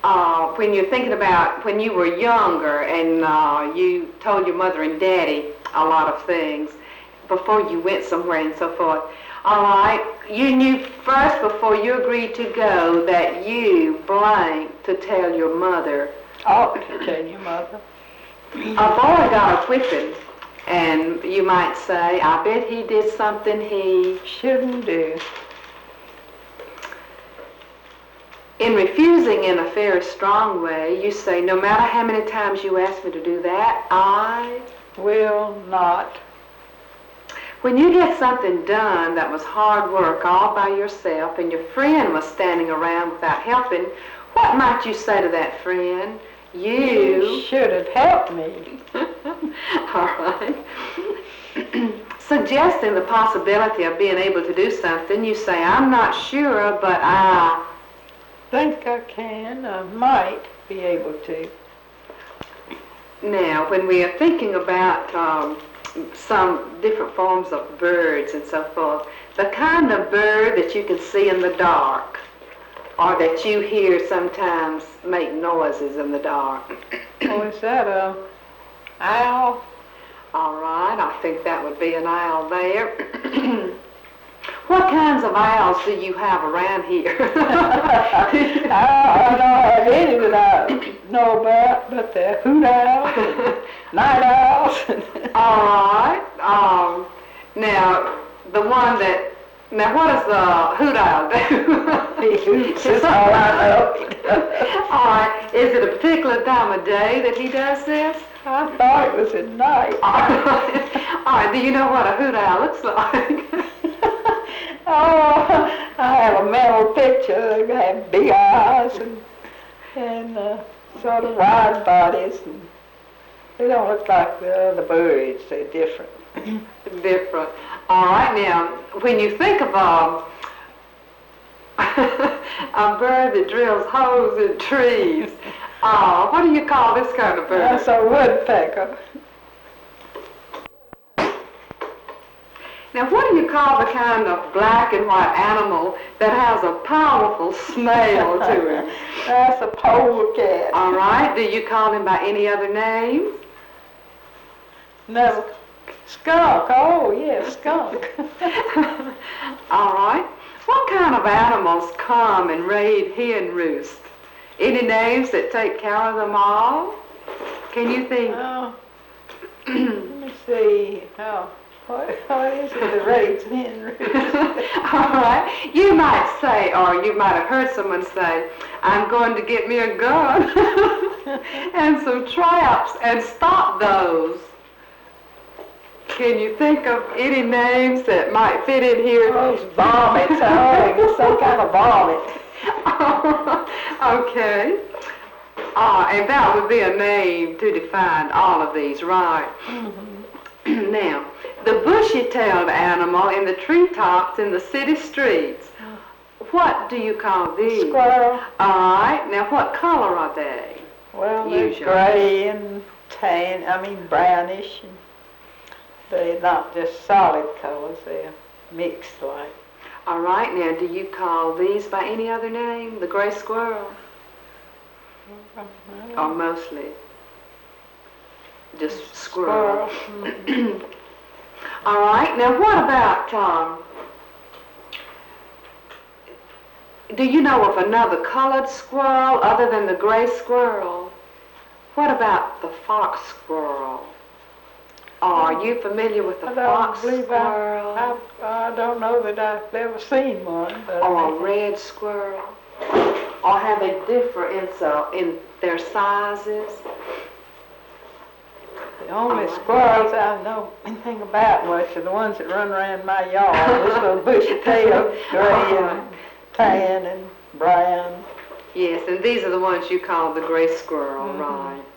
when you're thinking about when you were younger and you told your mother and daddy a lot of things before you went somewhere and so forth. All right, you knew first before you agreed to go that you blank to tell your mother. Oh, to tell your mother. A boy got a whipping, and you might say, I bet he did something he shouldn't do. In refusing in a very strong way, you say, no matter how many times you ask me to do that, I will not. When you get something done that was hard work all by yourself and your friend was standing around without helping, what might you say to that friend? You should have helped me. All right. Suggesting the possibility of being able to do something, you say, I'm not sure, but I think I can, I might be able to. Now, when we are thinking about some different forms of birds and so forth, the kind of bird that you can see in the dark, or that you hear sometimes make noises in the dark. Oh, is that a owl? All right, I think that would be an owl there. What kinds of owls do you have around here? I don't have any that I know about, but the hoot owls and night owls. All right. Now, the one that... Now, what does the hoot owl do? He hoots, that's all I know. All right. Is it a particular time of day that he does this? I thought it was at night. All right. Do you know what a hoot owl looks like? Oh, I have a mental picture. They have big eyes and sort of wide bodies. And they don't look like the other birds. They're different. Different. All right. Now, when you think of a bird that drills holes in trees, what do you call this kind of bird? That's a woodpecker. Now, what do you call the kind of black and white animal that has a powerful smell to it? That's a polecat. All right. Do you call him by any other name? No. Skunk. Oh, yeah, skunk. All right. What kind of animals come and raid hen roost? Any names that take care of them all? Can you think? Let me see. What is it that raids hen roost? All right. You might say, or you might have heard someone say, I'm going to get me a gun and some traps and stop those. Can you think of any names that might fit in here? Those vomits. Oh, some kind of vomit. Okay. And that would be a name to define all of these, right? Mm-hmm. Now, the bushy-tailed animal in the treetops in the city streets, what do you call these? Squirrel. All right. Now, what color are they? Well, they're gray and tan, brownish. And they're not just solid colors, they're mixed like. All right. Now, do you call these by any other name? The gray squirrel? Or mostly just squirrel? Mm-hmm. All right. Now, what about, do you know of another colored squirrel other than the gray squirrel? What about the fox squirrel? Are you familiar with the fox squirrel? I don't know that I've ever seen one. Or a red squirrel? Or how they differ in their sizes? The only squirrels I know anything about much are the ones that run around my yard. This little bushy-tailed, gray and tan and brown. Yes, and these are the ones you call the gray squirrel, right?